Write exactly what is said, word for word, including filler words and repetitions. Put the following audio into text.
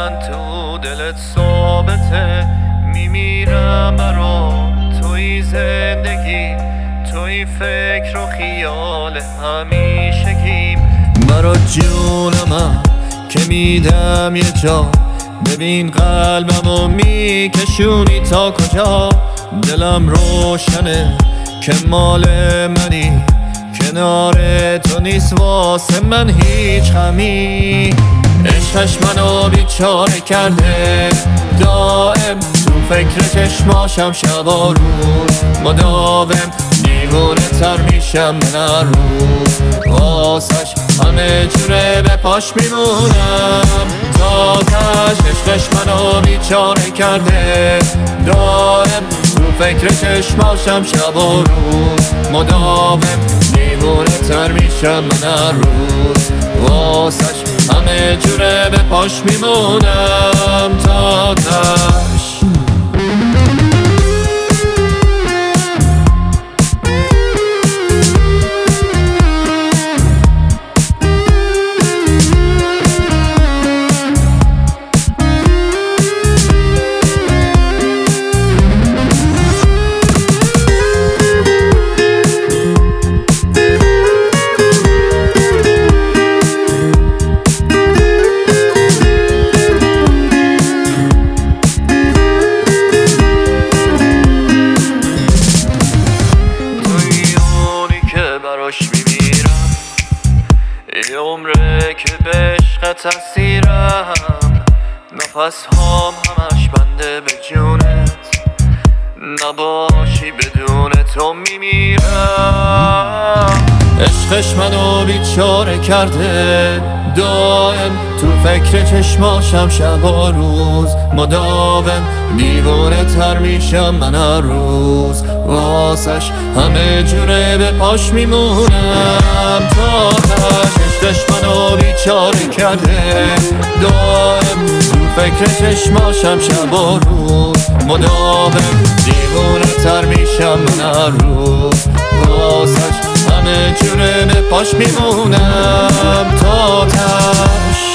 من تو دلت ثابته، میمیرم برا توی زندگی، توی فکر و خیال همیشگیم. برا جونمم که میدم یه جا، ببین قلبمو میکشونی تا کجا. دلم روشنه که مال منی، کنار تو نیست واسه من هیچ غمی. عشقش منو بیچاره کرده، دائم تو فکر چشماشم شب و روز. مداوم دیوونه تر میشم من هر روز، واسش همه جوره به پاش میمونم تا تش. عشقش منو بیچاره کرده، دائم تو فکر چشماشم شب و روز. مداوم دیوونه تر میشم من هر روز، واسش همه جوره به پاش میمونم تا تش. میمیرم یه عمره که به عشقت اسیرم، نفس هام همش بنده به جونت، نباشی بدون تو میمیرم. عشقش منو بیچاره کرده، دائم تو فکر چشماشم شب و روز. مداوم دیوونه تر میشم من هر روز، واسش همه جوره به پاش میمونم تا تش. عشقش منو بیچاره کرده، دائم تو فکر چشماشم شب و روز. مداوم دیوونه تر میشم من هر روز، واسش همه جوره به پاش میمونم تا تش.